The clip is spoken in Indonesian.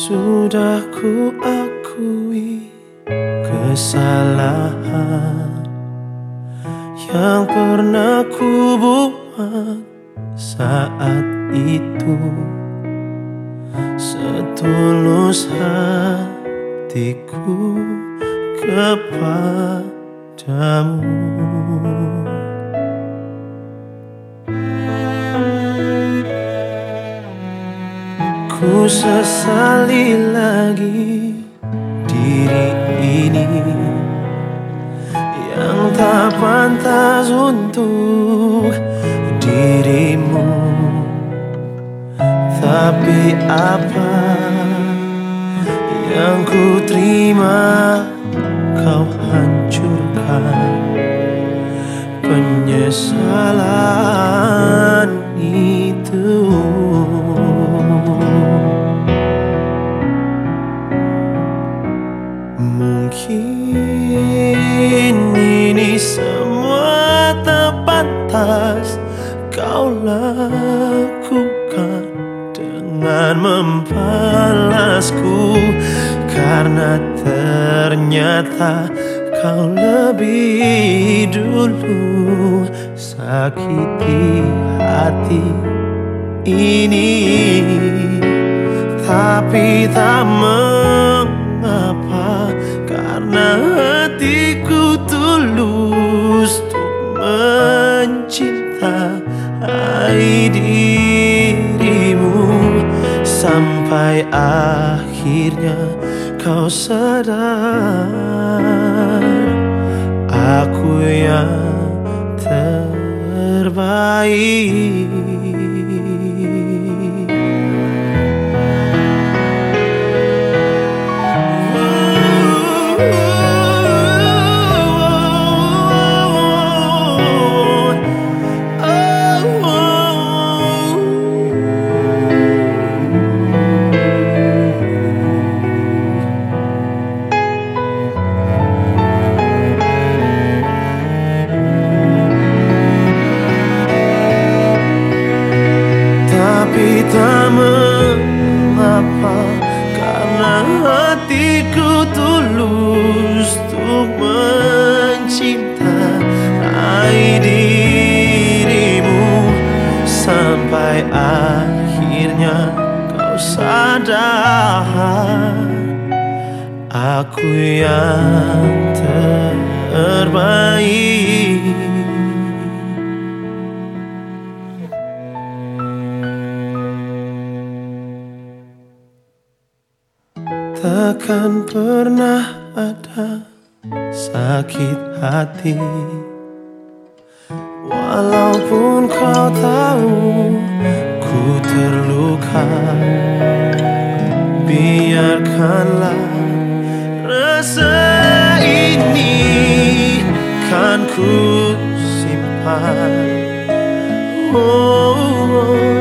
Sudah ku akui kesalahan yang pernah ku buat saat itu. Setulus hatiku kepadamu, ku sesali lagi diri ini yang tak pantas untuk dirimu. Tapi apa yang ku terima kau hancurkan. Penyesalan itu mungkin ini semua tak pantas kau lakukan dengan membalasku, karena ternyata kau lebih dulu sakiti hati ini. Tapi tak mengapa, karena hatiku tulus untuk mencintai dirimu. Sampai akhirnya kau sadar aku yang terbaik. Tapi tak mengapa, karena hatiku tulus untuk mencintai dirimu. Sampai akhirnya kau sadar aku yang terbaik. Takkan pernah ada sakit hati, walaupun kau tahu ku terluka. Biarkanlah rasa ini kan ku simpan. Oh, oh.